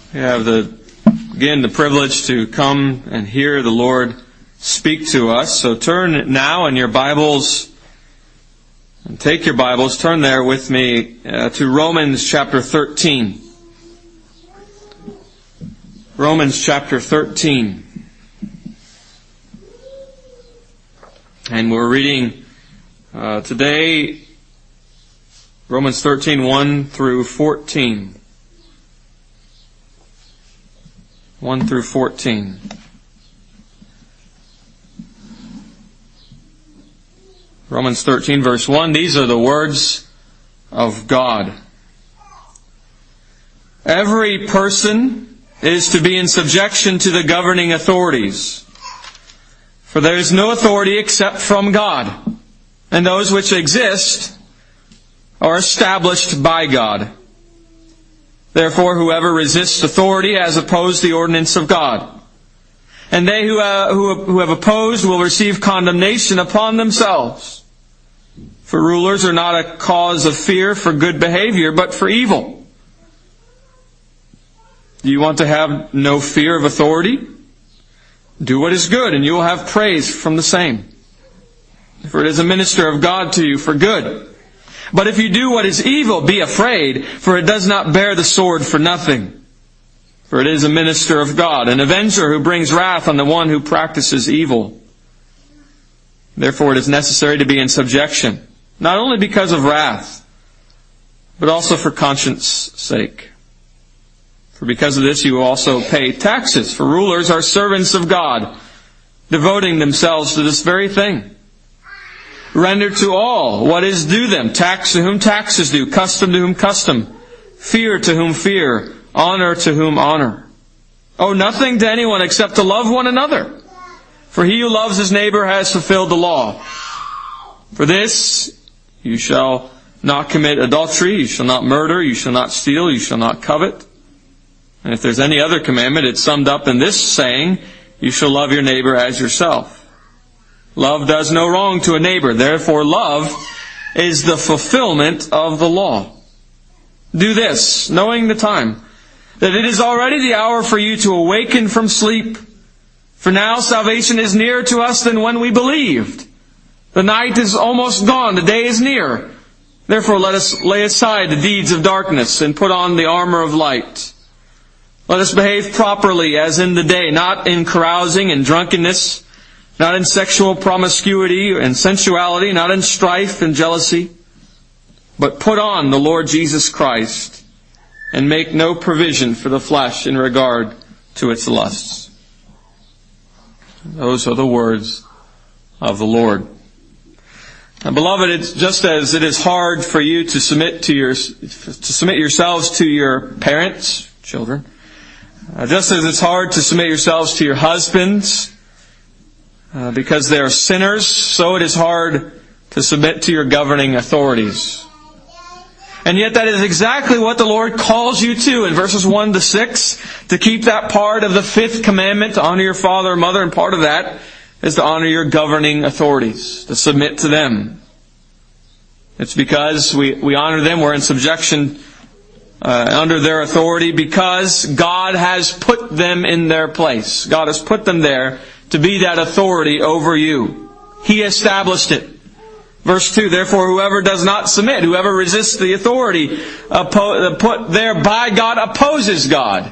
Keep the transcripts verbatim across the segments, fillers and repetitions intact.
We have the again the privilege to come and hear the Lord speak to us. So turn now in your Bibles, and take your Bibles, turn there with me uh, to Romans chapter thirteen. Romans chapter thirteen. And we're reading uh, today Romans thirteen, one through fourteen. one through fourteen. Romans thirteen, verse one. These are the words of God. Every person is to be in subjection to the governing authorities. For there is no authority except from God, and those which exist are established by God. Therefore, whoever resists authority has opposed the ordinance of God. And they who, uh, who, who have opposed will receive condemnation upon themselves. For rulers are not a cause of fear for good behavior, but for evil. Do you want to have no fear of authority? Do what is good, and you will have praise from the same. For it is a minister of God to you for good. But if you do what is evil, be afraid, for it does not bear the sword for nothing. For it is a minister of God, an avenger who brings wrath on the one who practices evil. Therefore it is necessary to be in subjection, not only because of wrath, but also for conscience' sake. For because of this you will also pay taxes, for rulers are servants of God, devoting themselves to this very thing. Render to all what is due them, tax to whom tax is due, custom to whom custom, fear to whom fear, honor to whom honor. Owe nothing to anyone except to love one another. For he who loves his neighbor has fulfilled the law. For this, you shall not commit adultery, you shall not murder, you shall not steal, you shall not covet. And if there's any other commandment, it's summed up in this saying, you shall love your neighbor as yourself. Love does no wrong to a neighbor. Therefore, love is the fulfillment of the law. Do this, knowing the time, that it is already the hour for you to awaken from sleep. For now salvation is nearer to us than when we believed. The night is almost gone, the day is near. Therefore let us lay aside the deeds of darkness and put on the armor of light. Let us behave properly as in the day, not in carousing and drunkenness, not in sexual promiscuity and sensuality, not in strife and jealousy, but put on the Lord Jesus Christ and make no provision for the flesh in regard to its lusts. Those are the words of the Lord. And beloved, it's just as it is hard for you to submit to your to submit yourselves to your parents, children, uh, just as it's hard to submit yourselves to your husbands, Uh, because they are sinners, so it is hard to submit to your governing authorities. And yet that is exactly what the Lord calls you to in verses one to six, to keep that part of the fifth commandment, to honor your father and mother, and part of that is to honor your governing authorities, to submit to them. It's because we, we honor them, we're in subjection uh, under their authority, because God has put them in their place. God has put them there to be that authority over you. He established it. Verse two, therefore whoever does not submit, whoever resists the authority oppo- put there by God, opposes God,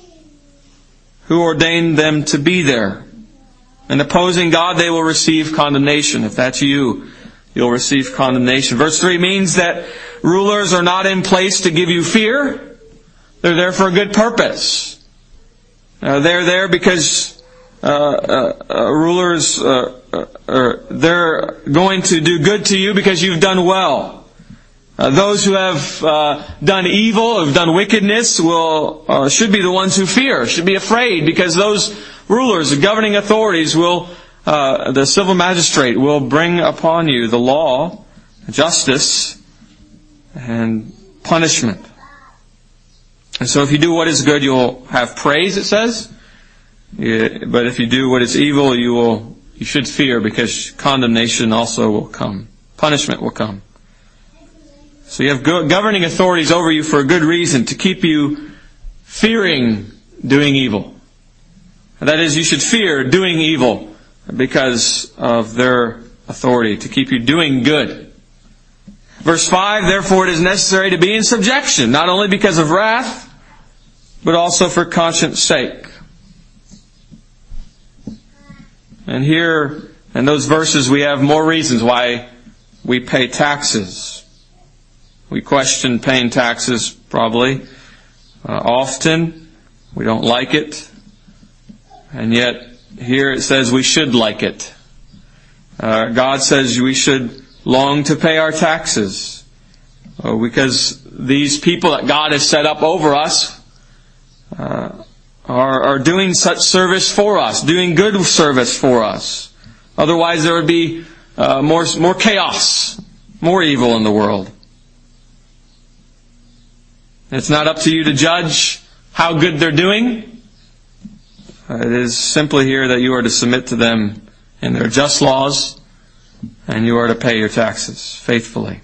who ordained them to be there. And opposing God, they will receive condemnation. If that's you, you'll receive condemnation. Verse three means that rulers are not in place to give you fear. They're there for a good purpose. Uh, they're there because Uh, uh, uh, rulers, uh, uh, uh, they're going to do good to you because you've done well. Uh, those who have uh, done evil, have done wickedness, will uh, should be the ones who fear, should be afraid, because those rulers, the governing authorities, will, uh, the civil magistrate, will bring upon you the law, justice, and punishment. And so if you do what is good, you'll have praise, it says. Yeah, but if you do what is evil, you will you should fear, because condemnation also will come. Punishment will come. So you have governing authorities over you for a good reason, to keep you fearing doing evil. That is, you should fear doing evil because of their authority, to keep you doing good. Verse five, therefore it is necessary to be in subjection, not only because of wrath, but also for conscience sake. And here, in those verses, we have more reasons why we pay taxes. We question paying taxes, probably, uh, often. We don't like it. And yet, here it says we should like it. Uh, God says we should long to pay our taxes. Uh, because these people that God has set up over us uh, are, are doing such service for us, doing good service for us. Otherwise there would be uh, more, more chaos, more evil in the world. It's not up to you to judge how good they're doing. It is simply here that you are to submit to them in their just laws, and you are to pay your taxes faithfully.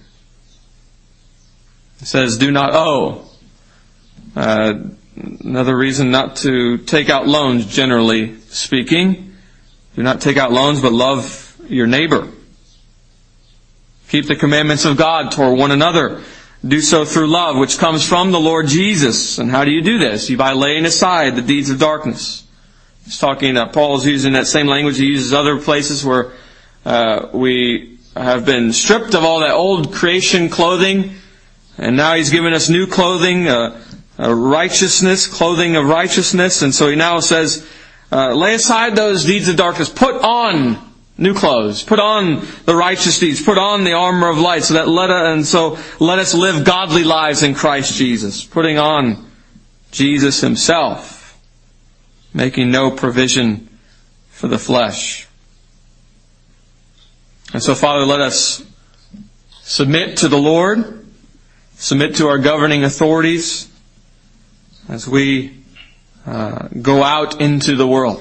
It says, do not owe. Uh, another reason not to take out loans, generally speaking. Do not take out loans, but love your neighbor. Keep the commandments of God toward one another. Do so through love, which comes from the Lord Jesus. And how do you do this? You by laying aside the deeds of darkness. He's talking, uh, Paul's using that same language he uses other places where uh, we have been stripped of all that old creation clothing, and now he's given us new clothing, uh, uh, righteousness, clothing of righteousness. And so he now says, uh, lay aside those deeds of darkness, put on new clothes, put on the righteous deeds, put on the armor of light, so that let us, and so let us live godly lives in Christ Jesus, putting on Jesus Himself, making no provision for the flesh. And so, Father, let us submit to the Lord, submit to our governing authorities as we uh, go out into the world.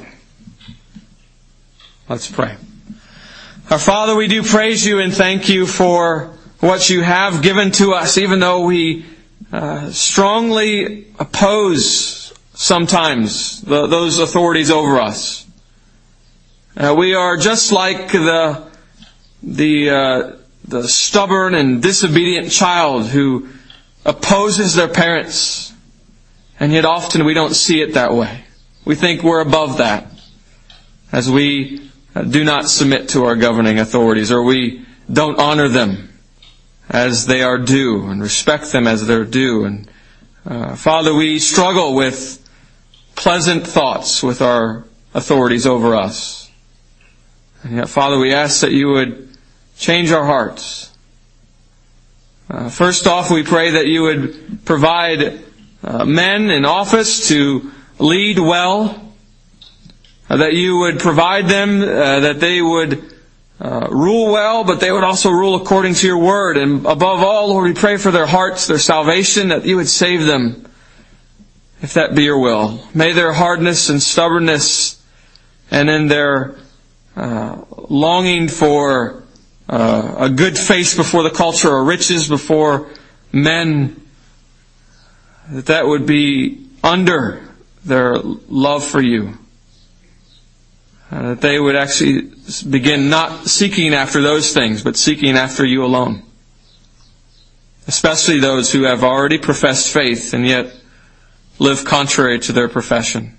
Let's pray. Our Father, we do praise You and thank You for what You have given to us, even though we uh, strongly oppose sometimes the, those authorities over us. Uh, we are just like the the uh, the stubborn and disobedient child who opposes their parents, and yet often we don't see it that way. We think we're above that, as we uh, do not submit to our governing authorities, or we don't honor them as they are due and respect them as they're due. And uh, Father, we struggle with pleasant thoughts with our authorities over us. And yet, Father, we ask that You would change our hearts. Uh, first off, we pray that You would provide uh, men in office to lead well, uh, that You would provide them, uh, that they would uh, rule well, but they would also rule according to Your word. And above all, Lord, we pray for their hearts, their salvation, that You would save them, if that be Your will. May their hardness and stubbornness, and in their uh, longing for uh, a good face before the culture, or riches before men, that that would be under their love for You. Uh, that they would actually begin not seeking after those things, but seeking after You alone. Especially those who have already professed faith and yet live contrary to their profession.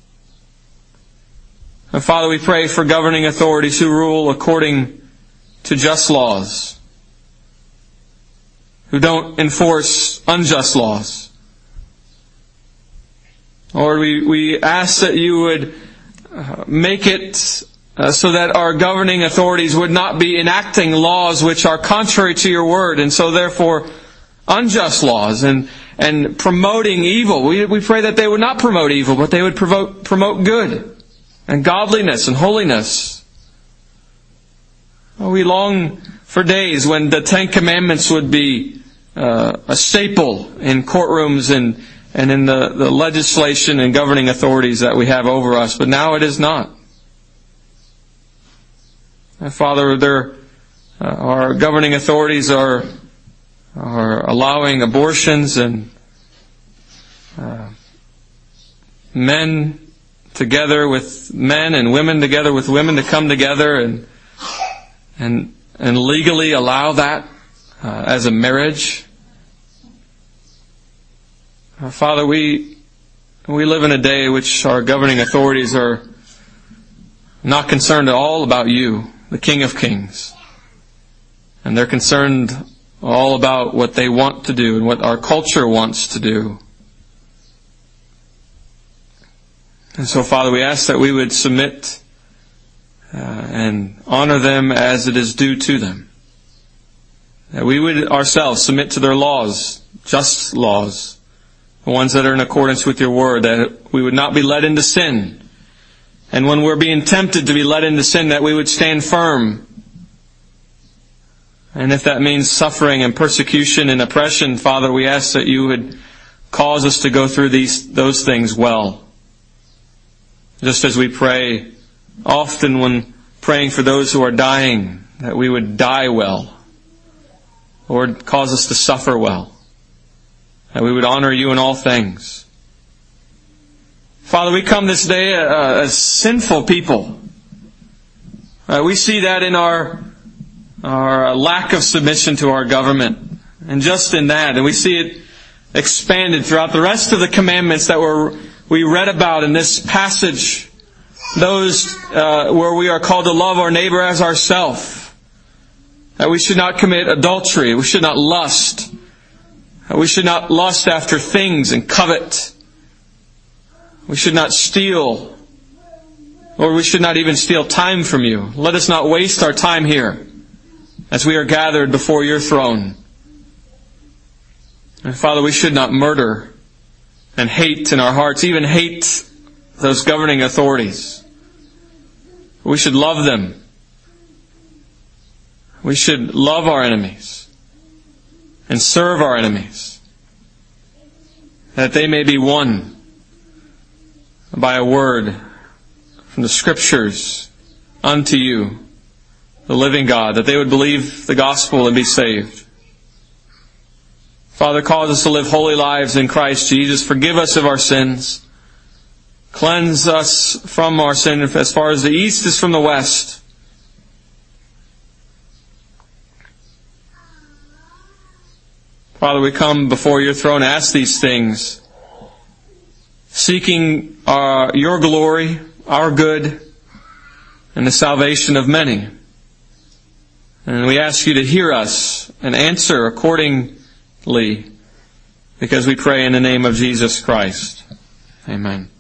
And Father, we pray for governing authorities who rule according to just laws, who don't enforce unjust laws. Lord, we, we ask that You would uh, make it uh, so that our governing authorities would not be enacting laws which are contrary to Your word, and so therefore unjust laws, and and promoting evil. We, we pray that they would not promote evil, but they would promote, promote good and godliness and holiness. Oh, we long for days when the Ten Commandments would be uh, a staple in courtrooms and, and in the, the legislation and governing authorities that we have over us, but now it is not. And Father, there, uh, our governing authorities are are allowing abortions and uh, men together with men and women together with women to come together and and and legally allow that uh, as a marriage. Uh, Father, we we live in a day in which our governing authorities are not concerned at all about you, the King of Kings. And they're concerned all about what they want to do and what our culture wants to do. And so, Father, we ask that we would submit uh, and honor them as it is due to them. That we would ourselves submit to their laws, just laws, the ones that are in accordance with your word, that we would not be led into sin. And when we're being tempted to be led into sin, that we would stand firm. And if that means suffering and persecution and oppression, Father, we ask that you would cause us to go through these those things well. Just as we pray often when praying for those who are dying, that we would die well. Lord, cause us to suffer well. That we would honor you in all things. Father, we come this day uh, as sinful people. Uh, we see that in our our lack of submission to our government. And just in that, and we see it expanded throughout the rest of the commandments that were we read about in this passage. Those uh, where we are called to love our neighbor as ourselves. That we should not commit adultery. We should not lust. That we should not lust after things and covet. We should not steal. Or we should not even steal time from you. Let us not waste our time here as we are gathered before your throne. And Father, we should not murder and hate in our hearts, even hate those governing authorities. We should love them. We should love our enemies and serve our enemies, that they may be won by a word from the Scriptures unto you, the living God, that they would believe the gospel and be saved. Father, cause us to live holy lives in Christ Jesus. Forgive us of our sins. Cleanse us from our sin as far as the east is from the west. Father, we come before your throne, ask these things, seeking our, your glory, our good, and the salvation of many. And we ask you to hear us and answer accordingly, because we pray in the name of Jesus Christ. Amen.